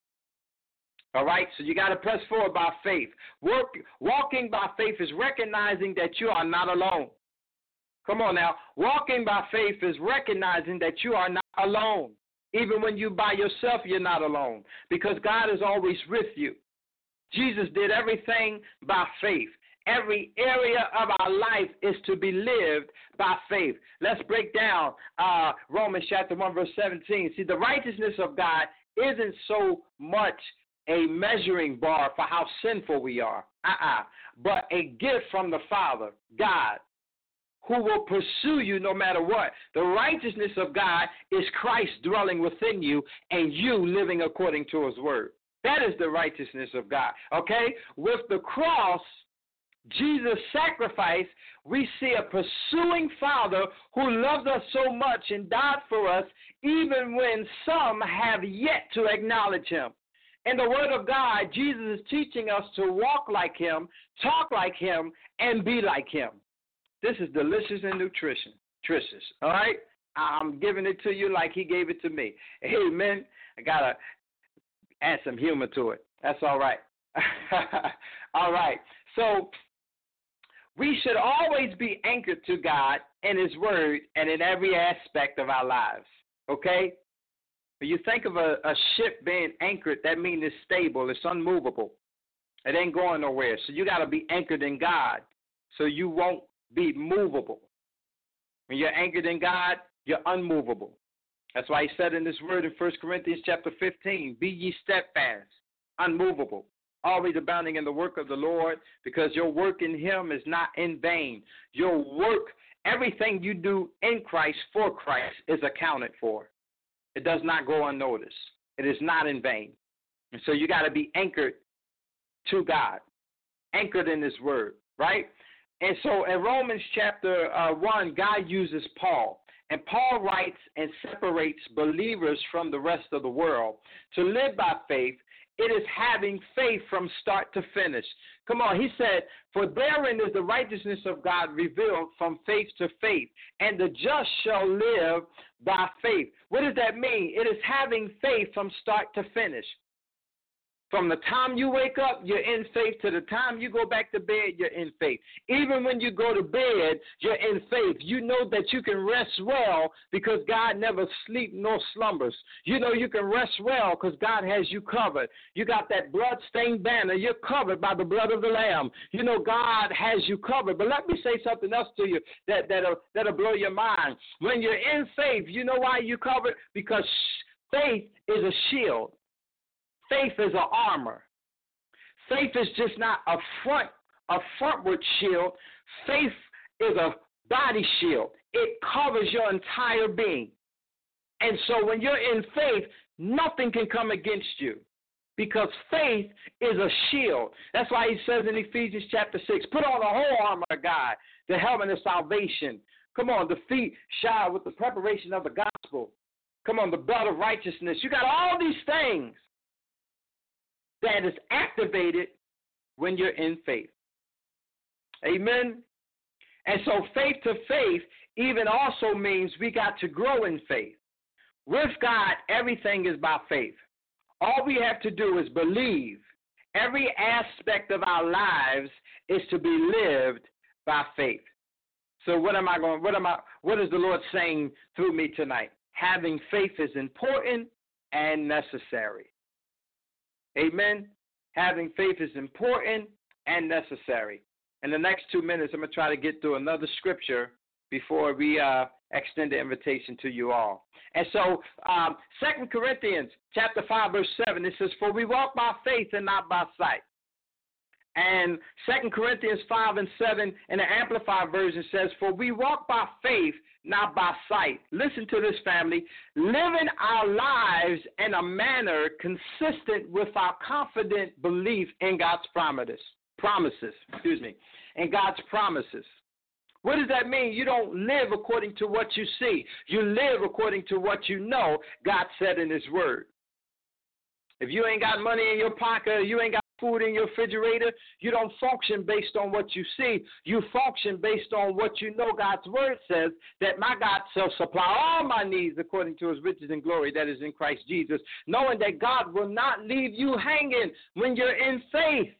All right? So you got to press forward by faith. Walking by faith is recognizing that you are not alone. Come on now. Walking by faith is recognizing that you are not alone. Even when you're by yourself, you're not alone, because God is always with you. Jesus did everything by faith. Every area of our life is to be lived by faith. Let's break down Romans chapter 1, verse 17. See, the righteousness of God isn't so much a measuring bar for how sinful we are, but a gift from the Father, God, who will pursue you no matter what. The righteousness of God is Christ dwelling within you and you living according to his word. That is the righteousness of God, okay? With the cross, Jesus' sacrifice, we see a pursuing Father who loves us so much and died for us even when some have yet to acknowledge him. In the word of God, Jesus is teaching us to walk like him, talk like him, and be like him. This is delicious and nutritious, all right? I'm giving it to you like he gave it to me. Amen. I got to add some humor to it. That's all right. All right. So we should always be anchored to God and his word and in every aspect of our lives, okay? When you think of a ship being anchored, that means it's stable, it's unmovable. It ain't going nowhere. So you got to be anchored in God so you won't be movable. When you're anchored in God, you're unmovable. That's why he said in this word in 1 Corinthians chapter 15, be ye steadfast, unmovable, always abounding in the work of the Lord, because your work in him is not in vain. Your work, everything you do in Christ for Christ is accounted for. It does not go unnoticed. It is not in vain. And so you got to be anchored to God, anchored in his word, right? And so in Romans chapter 1, God uses Paul. And Paul writes and separates believers from the rest of the world. To live by faith, it is having faith from start to finish. Come on, he said, for therein is the righteousness of God revealed from faith to faith, and the just shall live by faith. What does that mean? It is having faith from start to finish. From the time you wake up, you're in faith. To the time you go back to bed, you're in faith. Even when you go to bed, you're in faith. You know that you can rest well because God never sleeps nor slumbers. You know you can rest well because God has you covered. You got that blood-stained banner. You're covered by the blood of the Lamb. You know God has you covered. But let me say something else to you that'll blow your mind. When you're in faith, you know why you're covered? Because faith is a shield. Faith is an armor. Faith is just not a frontward shield. Faith is a body shield. It covers your entire being. And so when you're in faith, nothing can come against you because faith is a shield. That's why he says in Ephesians chapter 6, put on the whole armor of God, the helmet of salvation. Come on, the feet shod with the preparation of the gospel. Come on, the belt of righteousness. You got all these things that is activated when you're in faith. Amen? And so faith to faith even also means we got to grow in faith. With God, everything is by faith. All we have to do is believe. Every aspect of our lives is to be lived by faith. So what is the Lord saying through me tonight? Having faith is important and necessary. Amen. Having faith is important and necessary. In the next 2 minutes, I'm going to try to get through another scripture before we extend the invitation to you all. And so 2 Corinthians chapter 5, verse 7, it says, for we walk by faith and not by sight. And 2 Corinthians 5 and 7 in the Amplified version says, for we walk by faith, not by sight. Listen to this, family. Living our lives in a manner consistent with our confident belief in God's promises. In God's promises. What does that mean? You don't live according to what you see. You live according to what you know God said in his word. If you ain't got money in your pocket, you ain't got food in your refrigerator, you don't function based on what you see. You function based on what you know. God's word says that my God shall supply all my needs according to his riches and glory that is in Christ Jesus, knowing that God will not leave you hanging when you're in faith.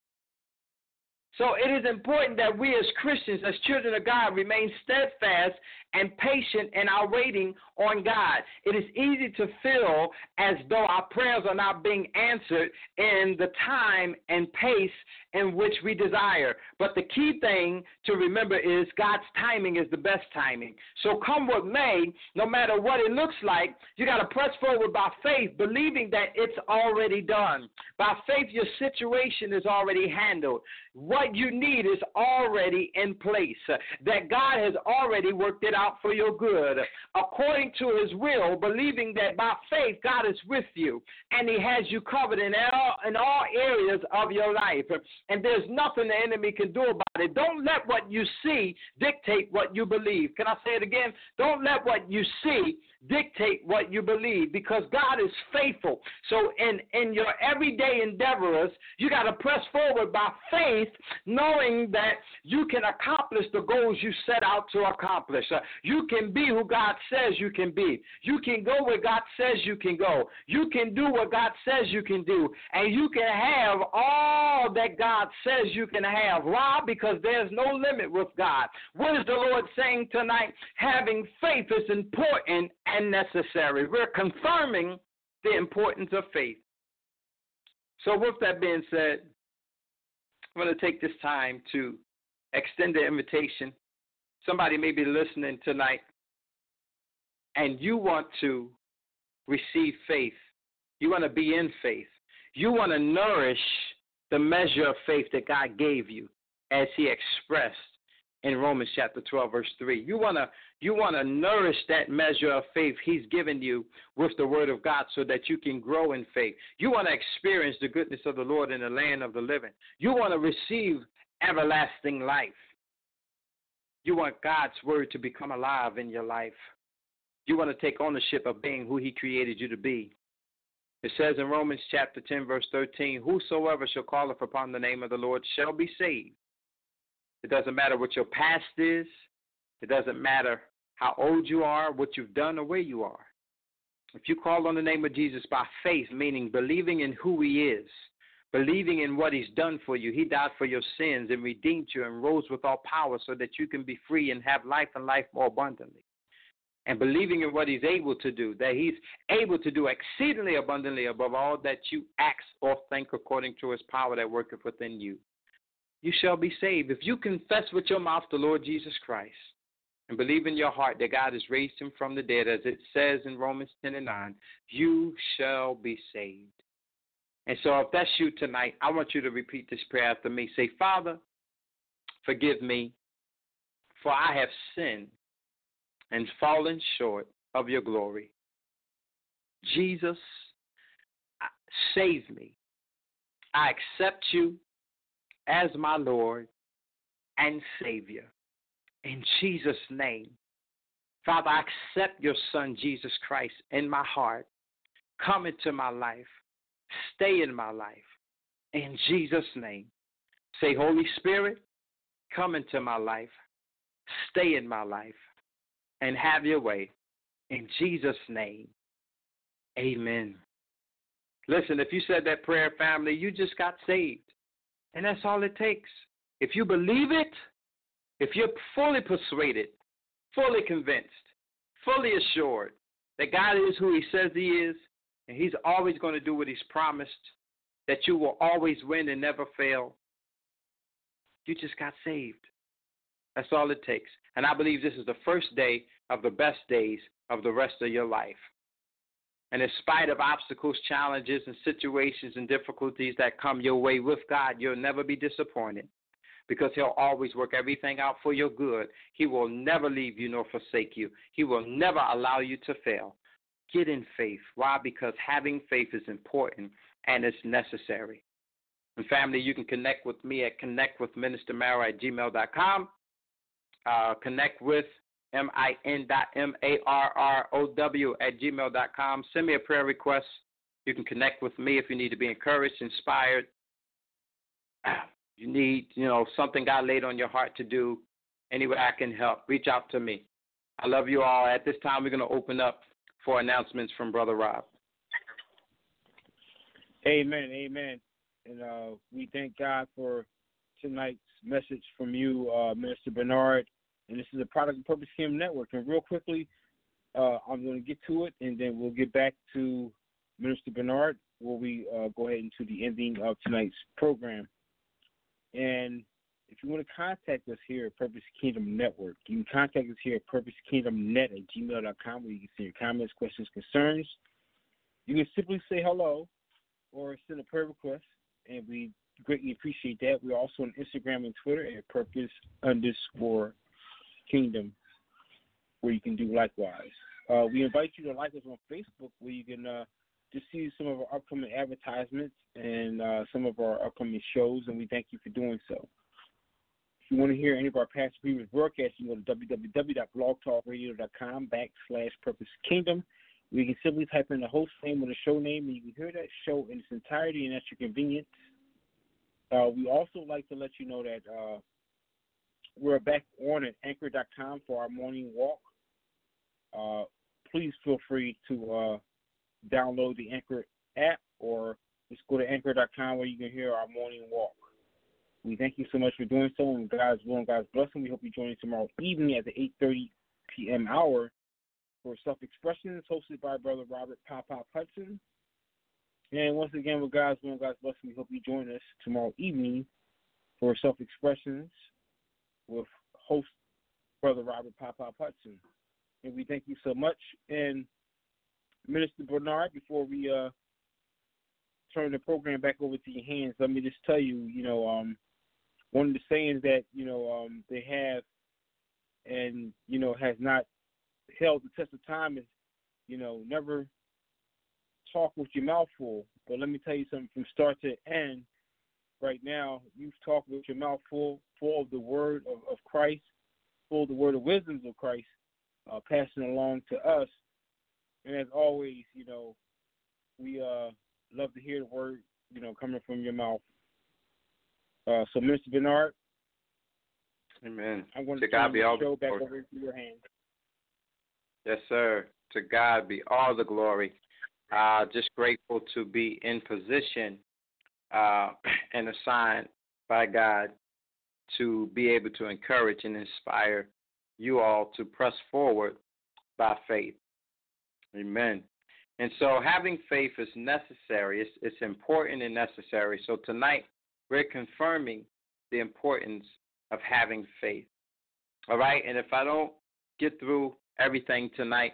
So it is important that we as Christians, as children of God, remain steadfast and patient in our waiting on God. It is easy to feel as though our prayers are not being answered in the time and pace in which we desire. But the key thing to remember is God's timing is the best timing. So come what may, no matter what it looks like, you got to press forward by faith, believing that it's already done. By faith, your situation is already handled. What you need is already in place, that God has already worked it out for your good, according to his will, believing that by faith God is with you and he has you covered in all areas of your life. And there's nothing the enemy can do about it. Don't let what you see dictate what you believe. Can I say it again? Don't let what you see dictate what you believe, because God is faithful. So in your everyday endeavors, you got to press forward by faith, knowing that you can accomplish the goals you set out to accomplish. You can be who God says you can be. You can go where God says you can go. You can do what God says you can do. And you can have all that God says you can have. Why? Because there's no limit with God. What is the Lord saying tonight? Having faith is important and necessary. We're confirming the importance of faith. So with that being said, I'm going to take this time to extend the invitation. Somebody may be listening tonight and you want to receive faith. You want to be in faith. You want to nourish the measure of faith that God gave you as he expressed in Romans chapter 12, verse 3. You want to nourish that measure of faith he's given you with the word of God so that you can grow in faith. You want to experience the goodness of the Lord in the land of the living. You want to receive everlasting life. You want God's word to become alive in your life. You want to take ownership of being who he created you to be. It says in Romans chapter 10, verse 13, whosoever shall calleth upon the name of the Lord shall be saved. It doesn't matter what your past is. It doesn't matter how old you are, what you've done, or where you are. If you call on the name of Jesus by faith, meaning believing in who he is, believing in what he's done for you, he died for your sins and redeemed you and rose with all power so that you can be free and have life and life more abundantly. And believing in what he's able to do, that he's able to do exceedingly abundantly above all that you ask or think according to his power that worketh within you, you shall be saved. If you confess with your mouth the Lord Jesus Christ and believe in your heart that God has raised him from the dead, as it says in Romans 10:9, you shall be saved. And so if that's you tonight, I want you to repeat this prayer after me. Say, Father, forgive me, for I have sinned and fallen short of your glory. Jesus, save me. I accept you as my Lord and Savior. In Jesus' name. Father, I accept your Son, Jesus Christ, in my heart. Come into my life. Stay in my life. In Jesus' name. Say, Holy Spirit, come into my life. Stay in my life. And have your way. In Jesus' name. Amen. Listen, if you said that prayer, family, you just got saved. And that's all it takes. If you believe it, if you're fully persuaded, fully convinced, fully assured that God is who he says he is, and he's always going to do what he's promised, that you will always win and never fail, you just got saved. That's all it takes. And I believe this is the first day of the best days of the rest of your life. And in spite of obstacles, challenges, and situations and difficulties that come your way with God, you'll never be disappointed because he'll always work everything out for your good. He will never leave you nor forsake you. He will never allow you to fail. Get in faith. Why? Because having faith is important and it's necessary. And family, you can connect with me at connectwithministermarrow@gmail.com. Connect with min.marrow@gmail.com. Send me a prayer request. You can connect with me if you need to be encouraged, inspired. You need, something God laid on your heart to do. Any way I can help, reach out to me. I love you all. At this time, we're going to open up for announcements from Brother Rob. Amen, amen. And we thank God for tonight's message from you, Minister Bernard. And this is a product of Purpose Kingdom Network. And real quickly, I'm going to get to it, and then we'll get back to Minister Bernard, where we go ahead into the ending of tonight's program. And if you want to contact us here at Purpose Kingdom Network, you can contact us here at purposekingdomnet@gmail.com, where you can send your comments, questions, concerns. You can simply say hello or send a prayer request, and we greatly appreciate that. We're also on Instagram and Twitter at Purpose_Kingdom, where you can do likewise. We invite you to like us on Facebook, where you can just see some of our upcoming advertisements and some of our upcoming shows, and we thank you for doing so. If you want to hear any of our past or previous broadcasts, you can go to www.blogtalkradio.com/PurposeKingdom. You can simply type in the host name or the show name, and you can hear that show in its entirety, and at your convenience. We also like to let you know that we're back on at Anchor.com for our morning walk. Please feel free to download the Anchor app, or just go to Anchor.com where you can hear our morning walk. We thank you so much for doing so, and God's will and God's blessing. We hope you join us tomorrow evening at the 8:30 p.m. hour for Self-Expressions, hosted by Brother Robert Pop Hudson. And once again, with God's will and God's blessing, we hope you join us tomorrow evening for Self-Expressions with host Brother Robert Pop Hudson. And we thank you so much. And Minister Bernard, before we turn the program back over to your hands, let me just tell you, one of the sayings that, they have and, has not held the test of time is, never talk with your mouth full. But let me tell you something, from start to end, right now, you've talked with your mouth full of the word of Christ, full of the word of wisdoms of Christ, passing along to us. And as always, we love to hear the word, coming from your mouth. So, Mr. Bernard. Amen. I'm going to turn the show back over into your hands. Yes, sir. To God be all the glory. Just grateful to be in position and assigned by God to be able to encourage and inspire you all to press forward by faith. Amen. And so having faith is necessary. It's important and necessary. So tonight we're confirming the importance of having faith. All right? And if I don't get through everything tonight,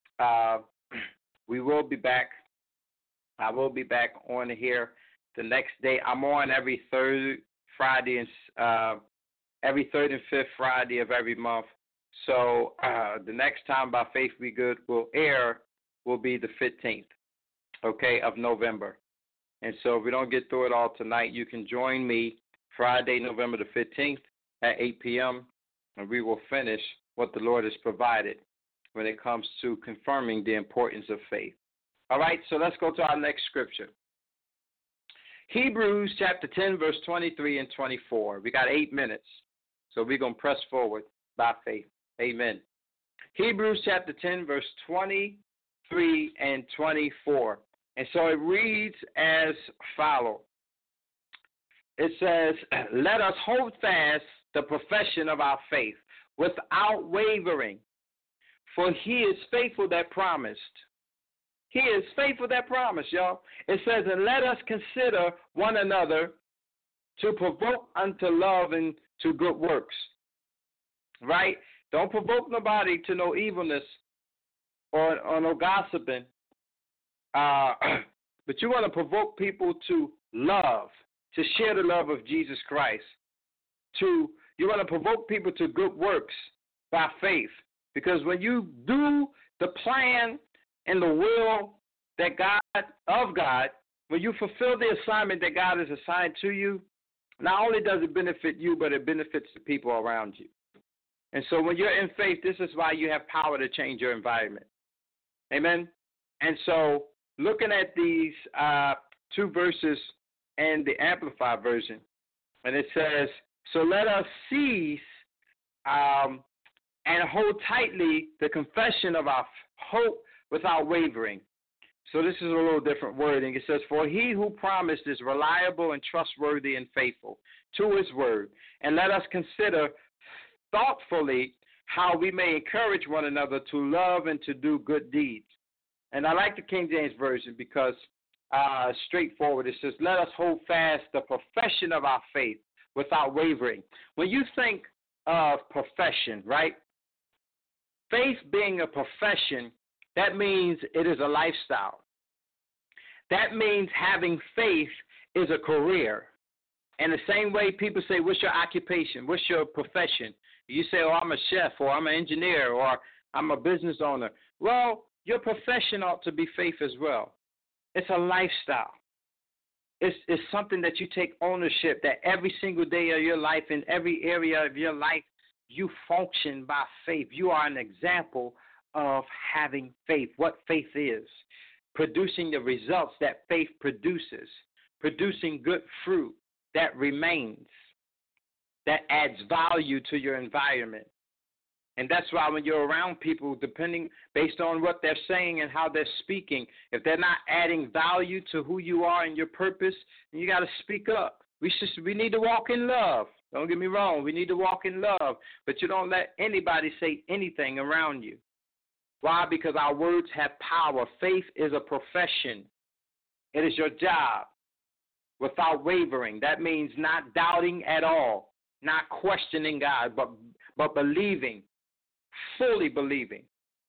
we will be back. I will be back on here the next day. I'm on every third Friday and every third and fifth Friday of every month. So the next time By Faith We Good will air will be the 15th, of November. And so if we don't get through it all tonight, you can join me Friday, November the 15th at 8 p.m., and we will finish what the Lord has provided when it comes to confirming the importance of faith. All right, so let's go to our next scripture. Hebrews chapter 10, verse 23 and 24. We got 8 minutes, so we're going to press forward by faith. Amen. Hebrews chapter 10, verse 23 and 24. And so it reads as follows. It says, let us hold fast the profession of our faith without wavering, for he is faithful that promised. He is faithful that promised, y'all. It says, and let us consider one another to provoke unto love and to good works. Right? Don't provoke nobody to no evilness or no gossiping. But you want to provoke people to love, to share the love of Jesus Christ. You want to provoke people to good works by faith. Because when you do the plan and the will that God, when you fulfill the assignment that God has assigned to you, not only does it benefit you, but it benefits the people around you. And so when you're in faith, this is why you have power to change your environment. Amen? And so looking at these two verses in the Amplified version, and it says, so let us cease and hold tightly the confession of our hope without wavering. So this is a little different wording. It says, for he who promised is reliable and trustworthy and faithful to his word. And let us consider thoughtfully how we may encourage one another to love and to do good deeds. And I like the King James Version because straightforward. It says, let us hold fast the profession of our faith without wavering. When you think of profession, right? Faith being a profession, that means it is a lifestyle. That means having faith is a career. And the same way people say, what's your occupation? What's your profession? You say, oh, I'm a chef, or I'm an engineer, or I'm a business owner. Well, your profession ought to be faith as well. It's a lifestyle. It's something that you take ownership, that every single day of your life, in every area of your life, you function by faith. You are an example of having faith, what faith is, producing the results that faith produces, producing good fruit that remains, that adds value to your environment. And that's why when you're around people, based on what they're saying and how they're speaking, if they're not adding value to who you are and your purpose, then you got to speak up. We need to walk in love. Don't get me wrong. We need to walk in love. But you don't let anybody say anything around you. Why? Because our words have power. Faith is a profession. It is your job without wavering. That means not doubting at all, not questioning God, but believing, fully believing.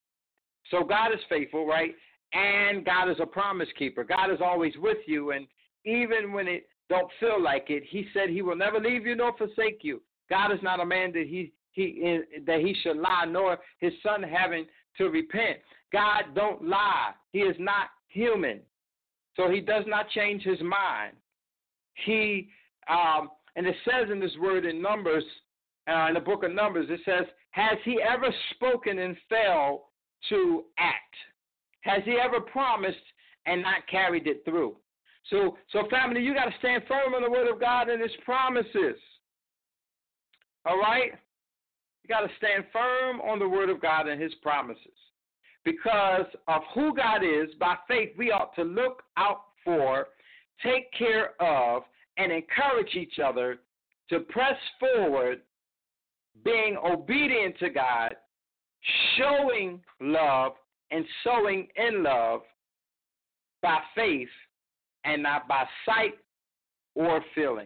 So God is faithful, right? And God is a promise keeper. God is always with you, and even when it don't feel like it, he said he will never leave you nor forsake you. God is not a man that he should lie, nor his son having to repent. God don't lie. He is not human. So he does not change his mind. And it says in this word in Numbers, in the book of Numbers, it says, has he ever spoken and failed to act? Has he ever promised and not carried it through? So family, you got to stand firm on the word of God and his promises. All right? You got to stand firm on the word of God and his promises. Because of who God is, by faith, we ought to look out for, take care of, and encourage each other to press forward, being obedient to God, showing love, and sowing in love by faith and not by sight or feelings.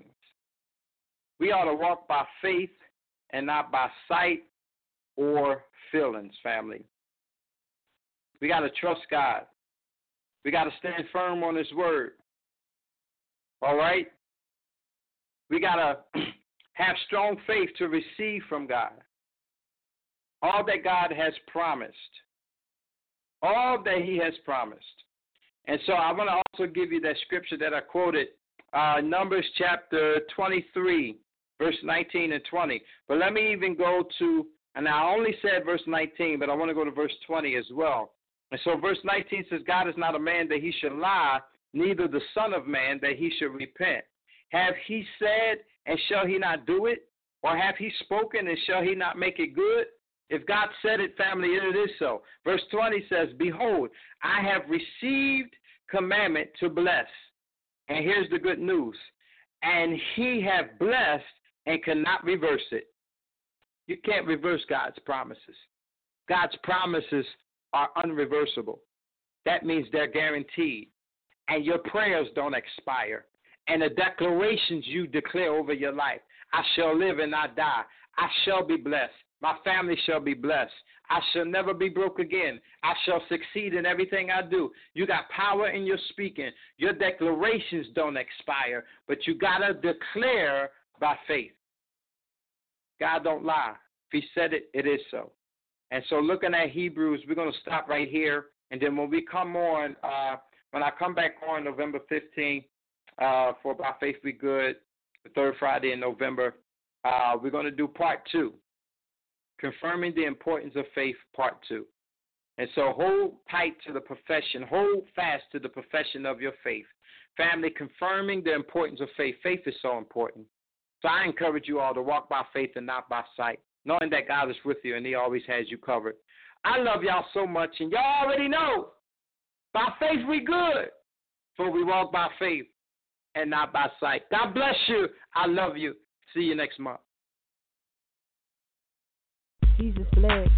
We ought to walk by faith and not by sight or feelings, family. We got to trust God. We got to stand firm on his word. All right? We got to have strong faith to receive from God all that God has promised. All that he has promised. And so I want to also give you that scripture that I quoted, Numbers chapter 23, verse 19 and 20. But let me even go to, and I only said verse 19, but I want to go to verse 20 as well. And so verse 19 says, God is not a man that he should lie, neither the son of man that he should repent. Have he said, and shall he not do it? Or have he spoken, and shall he not make it good? If God said it, family, it is so. Verse 20 says, behold, I have received commandment to bless. And here's the good news. And he have blessed and cannot reverse it. You can't reverse God's promises. God's promises are unreversible. That means they're guaranteed. And your prayers don't expire. And the declarations you declare over your life, I shall live and not die. I shall be blessed. My family shall be blessed. I shall never be broke again. I shall succeed in everything I do. You got power in your speaking. Your declarations don't expire, but you got to declare by faith. God don't lie. If he said it, it is so. And so looking at Hebrews, we're going to stop right here. And then when we come on, when I come back on November 15th for By Faith We Good, the third Friday in November, we're going to do part 2. Confirming the importance of faith, part 2. And so hold tight to the profession. Hold fast to the profession of your faith. Family, confirming the importance of faith. Faith is so important. So I encourage you all to walk by faith and not by sight, knowing that God is with you and he always has you covered. I love y'all so much, and y'all already know, by faith we good, for we walk by faith and not by sight. God bless you. I love you. See you next month. Jesus bless.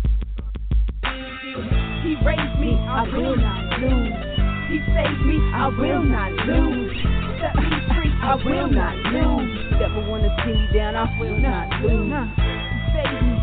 He raised me, I will not lose. He saved me, I will not lose. Set me free, I will not lose. Never want to see me down, I will not lose. He saved me.